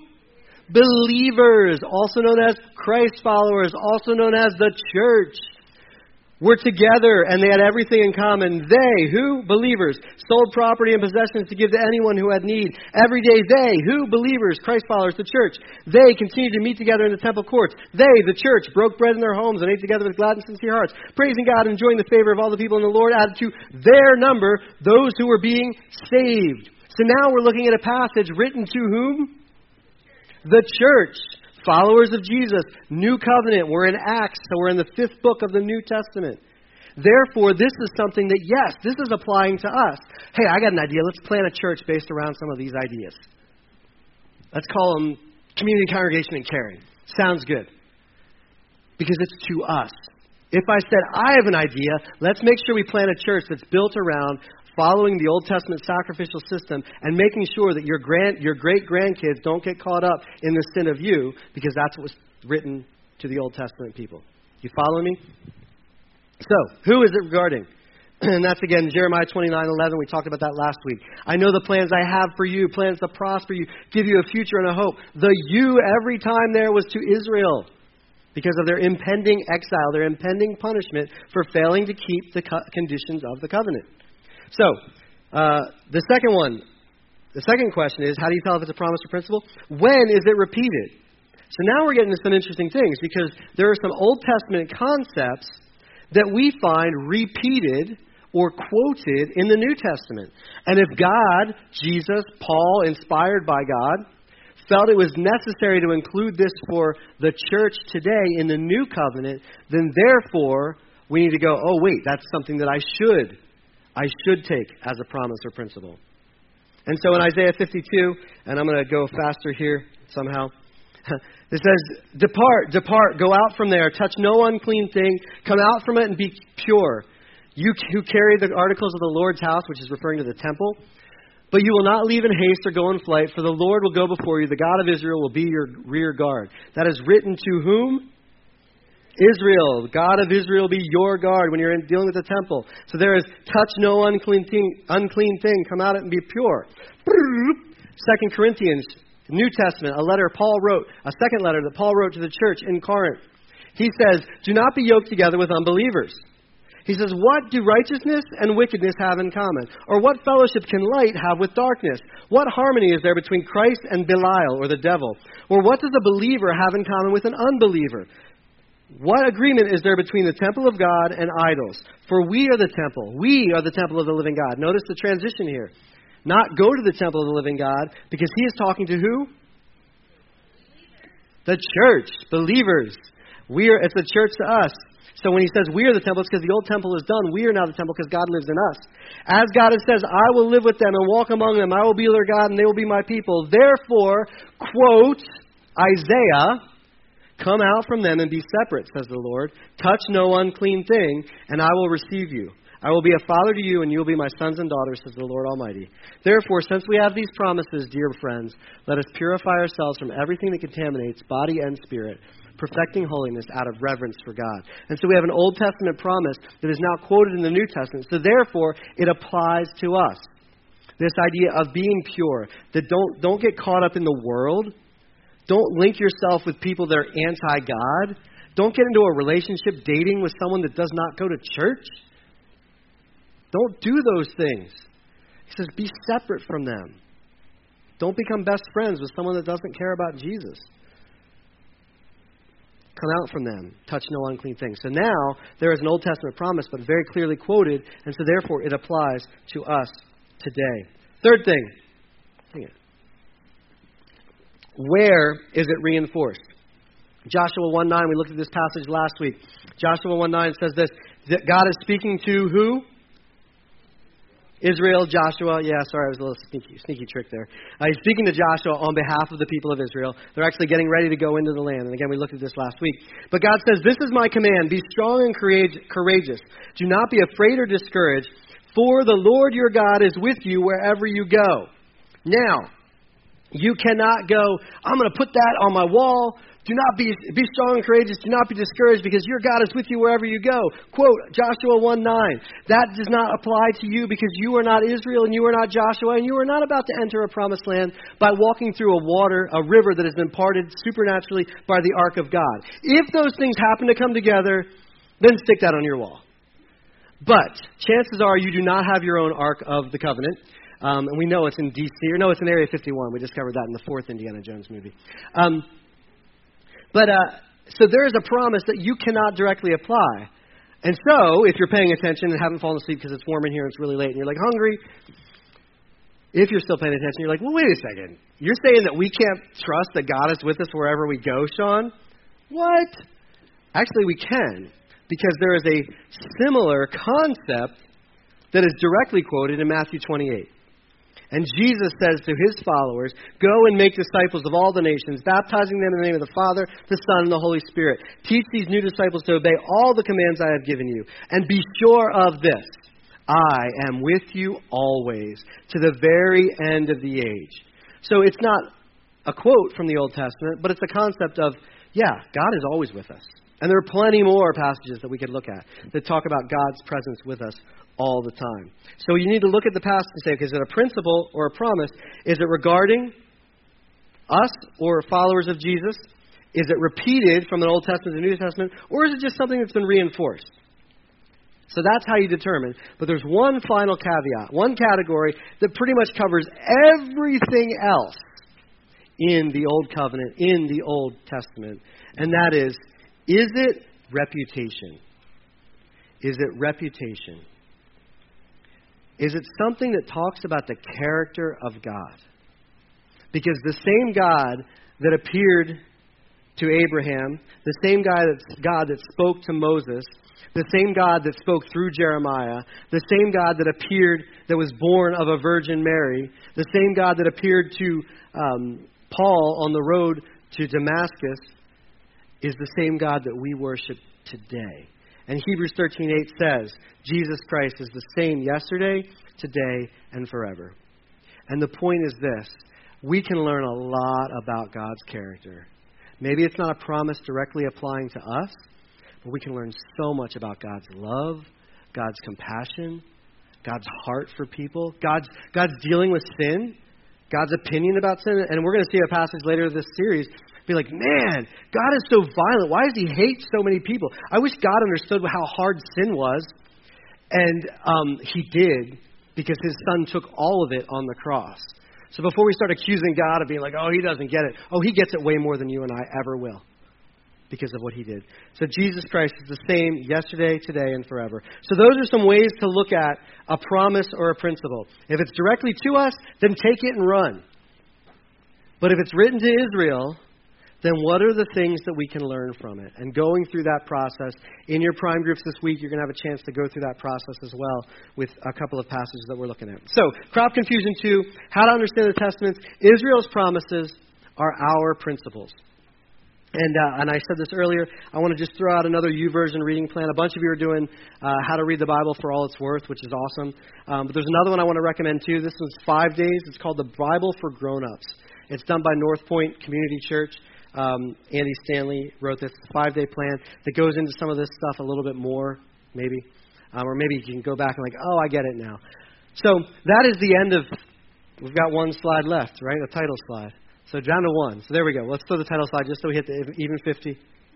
Believers, also known as Christ followers, also known as the church, were together and they had everything in common. They, who? Believers, sold property and possessions to give to anyone who had need. Every day they, who? Believers, Christ followers, the church. They continued to meet together in the temple courts. They, the church, broke bread in their homes and ate together with glad and sincere hearts, praising God and enjoying the favor of all the people. And the Lord added to their number those who were being saved. So now we're looking at a passage written to whom? The church. Followers of Jesus, New Covenant. We're in Acts, so we're in the fifth book of the New Testament. Therefore, this is something that, yes, this is applying to us. Hey, I got an idea. Let's plant a church based around some of these ideas. Let's call them Community, Congregation, and Caring. Sounds good. Because it's to us. If I said, I have an idea, let's make sure we plant a church that's built around following the Old Testament sacrificial system and making sure that your grand, your great-grandkids don't get caught up in the sin of you, because that's what was written to the Old Testament people. You follow me? So, who is it regarding? And that's, again, Jeremiah twenty-nine eleven. We talked about that last week. I know the plans I have for you, plans to prosper you, give you a future and a hope. The you every time there was to Israel because of their impending exile, their impending punishment for failing to keep the co- conditions of the covenant. So, uh, the second one, the second question is, how do you tell if it's a promise or principle? When is it repeated? So now we're getting to some interesting things because there are some Old Testament concepts that we find repeated or quoted in the New Testament. And if God, Jesus, Paul, inspired by God, felt it was necessary to include this for the church today in the New Covenant, then therefore we need to go, oh wait, that's something that I should I should take as a promise or principle. And so in Isaiah fifty-two, and I'm going to go faster here somehow, it says, depart, depart, go out from there, touch no unclean thing, come out from it and be pure. You who carry the articles of the Lord's house, which is referring to the temple, but you will not leave in haste or go in flight, for the Lord will go before you, the God of Israel will be your rear guard. That is written to whom? Israel. The God of Israel will be your guard when you're in dealing with the temple. So there is touch no unclean thing, unclean thing, come out and be pure. Second Corinthians, New Testament, a letter Paul wrote, a second letter that Paul wrote to the church in Corinth. He says, do not be yoked together with unbelievers. He says, what do righteousness and wickedness have in common? Or what fellowship can light have with darkness? What harmony is there between Christ and Belial, or the devil? Or what does a believer have in common with an unbeliever? What agreement is there between the temple of God and idols? For we are the temple. We are the temple of the living God. Notice the transition here. not go to the temple of the living God, because he is talking to who? The church, believers. We are, it's a church to us. So when he says we are the temple, it's because the old temple is done. We are now the temple because God lives in us. As God has says, I will live with them and walk among them. I will be their God and they will be my people. Therefore, quote Isaiah, come out from them and be separate, says the Lord. Touch no unclean thing, and I will receive you. I will be a father to you, and you will be my sons and daughters, says the Lord Almighty. Therefore, since we have these promises, dear friends, let us purify ourselves from everything that contaminates body and spirit, perfecting holiness out of reverence for God. And so we have an Old Testament promise that is now quoted in the New Testament. So therefore, it applies to us. This idea of being pure, that don't, don't get caught up in the world. Don't link yourself with people that are anti-God. Don't get into a relationship dating with someone that does not go to church. Don't do those things. He says, be separate from them. Don't become best friends with someone that doesn't care about Jesus. Come out from them. Touch no unclean thing. So now, there is an Old Testament promise, but very clearly quoted, and so therefore it applies to us today. Third thing. Where is it reinforced? Joshua one nine, we looked at this passage last week. Joshua one nine says this, that God is speaking to who? Israel, Joshua. Yeah, sorry, I was a little sneaky, sneaky trick there. Uh, he's speaking to Joshua on behalf of the people of Israel. They're actually getting ready to go into the land. And again, we looked at this last week. But God says, this is my command. Be strong and courageous. Do not be afraid or discouraged, for the Lord your God is with you wherever you go. Now, you cannot go, I'm going to put that on my wall. Do not be be strong and courageous. Do not be discouraged, because your God is with you wherever you go. Quote, Joshua one nine. That does not apply to you, because you are not Israel and you are not Joshua, and you are not about to enter a promised land by walking through a water, a river that has been parted supernaturally by the ark of God. If those things happen to come together, then stick that on your wall. But chances are you do not have your own Ark of the Covenant. Um, and we know it's in D C, or no, it's in Area fifty-one. We discovered that in the fourth Indiana Jones movie. Um, but, uh, so there is a promise that you cannot directly apply. And so, if you're paying attention and haven't fallen asleep because it's warm in here and it's really late and you're like hungry, if you're still paying attention, you're like, well, wait a second. You're saying that we can't trust that God is with us wherever we go, Sean? What? Actually, we can, because there is a similar concept that is directly quoted in Matthew twenty-eight. And Jesus says to his followers, go and make disciples of all the nations, baptizing them in the name of the Father, the Son, and the Holy Spirit. Teach these new disciples to obey all the commands I have given you. And be sure of this, I am with you always, to the very end of the age. So it's not a quote from the Old Testament, but it's a concept of, yeah, God is always with us. And there are plenty more passages that we could look at that talk about God's presence with us all the time. So you need to look at the passage and say, okay, is it a principle or a promise? Is it regarding us or followers of Jesus? Is it repeated from the Old Testament to the New Testament? Or is it just something that's been reinforced? So that's how you determine. But there's one final caveat, one category that pretty much covers everything else in the Old Covenant, in the Old Testament. And that is, is it reputation? Is it reputation? Is it something that talks about the character of God? Because the same God that appeared to Abraham, the same God that, God that spoke to Moses, the same God that spoke through Jeremiah, the same God that appeared, that was born of a Virgin Mary, the same God that appeared to um, Paul on the road to Damascus, is the same God that we worship today. And Hebrews thirteen eight says, Jesus Christ is the same yesterday, today, and forever. And the point is this, we can learn a lot about God's character. Maybe it's not a promise directly applying to us, but we can learn so much about God's love, God's compassion, God's heart for people, God's, God's dealing with sin, God's opinion about sin. And we're going to see a passage later in this series be like, man, God is so violent. Why does he hate so many people? I wish God understood how hard sin was. And um, he did, because his son took all of it on the cross. So before we start accusing God of being like, oh, he doesn't get it. Oh, he gets it way more than you and I ever will. because of what he did. So Jesus Christ is the same yesterday, today, and forever. So those are some ways to look at a promise or a principle. If it's directly to us, then take it and run. But if it's written to Israel, then what are the things that we can learn from it? And going through that process, in your prime groups this week, you're going to have a chance to go through that process as well with a couple of passages that we're looking at. So, crop confusion two, how to understand the Testaments. Israel's promises are our principles. And uh, and I said this earlier, I want to just throw out another YouVersion reading plan. A bunch of you are doing uh, How to Read the Bible for All It's Worth, which is awesome. Um, but there's another one I want to recommend too. This one's five days. It's called The Bible for Grown-Ups. It's done by North Point Community Church. Um, Andy Stanley wrote this five-day plan that goes into some of this stuff a little bit more, maybe. Um, or maybe you can go back and like, oh, I get it now. So that is the end of, we've got one slide left, right? A title slide. So down to one. So there we go. Let's throw the title slide just so we hit the even fifty.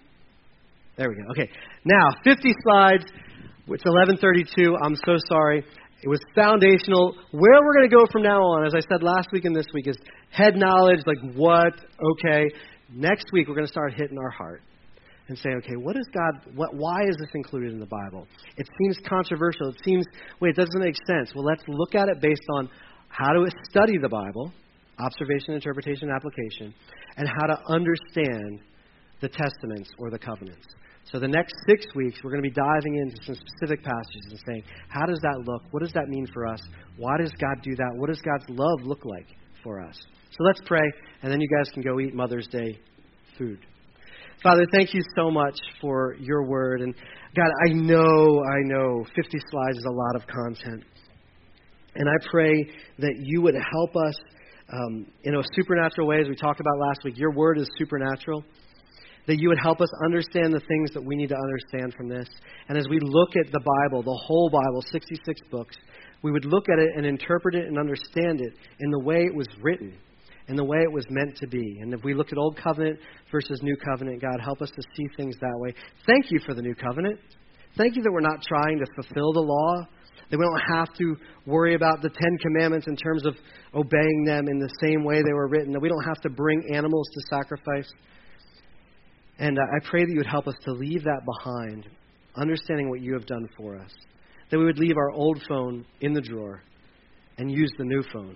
There we go. Okay. Now, fifty slides. It's eleven thirty-two. I'm so sorry. It was foundational. Where we're going to go from now on, as I said last week and this week, is head knowledge, like what, okay. Next week, we're going to start hitting our heart and say, okay, what is God, what, why is this included in the Bible? It seems controversial. It seems, wait, it doesn't make sense. Well, let's look at it based on how to study the Bible, observation, interpretation, application, and how to understand the testaments or the covenants. So the next six weeks, we're going to be diving into some specific passages and saying, how does that look? What does that mean for us? Why does God do that? What does God's love look like for us? So let's pray, and then you guys can go eat Mother's Day food. Father, thank you so much for your word. And God, I know, I know, fifty slides is a lot of content. And I pray that you would help us um, in a supernatural way, as we talked about last week. Your word is supernatural. That you would help us understand the things that we need to understand from this. And as we look at the Bible, the whole Bible, sixty-six books, we would look at it and interpret it and understand it in the way it was written, in the way it was meant to be. And if we look at Old Covenant versus New Covenant, God, help us to see things that way. Thank you for the New Covenant. Thank you that we're not trying to fulfill the law, that we don't have to worry about the Ten Commandments in terms of obeying them in the same way they were written, that we don't have to bring animals to sacrifice. And uh, I pray that you would help us to leave that behind, understanding what you have done for us, that we would leave our old phone in the drawer and use the new phone.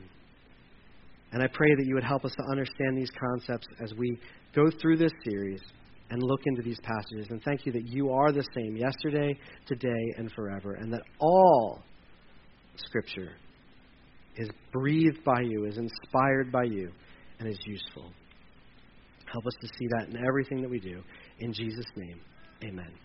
And I pray that you would help us to understand these concepts as we go through this series and look into these passages. And thank you that you are the same yesterday, today, and forever, and that all Scripture is breathed by you, is inspired by you, and is useful. Help us to see that in everything that we do. In Jesus' name, amen.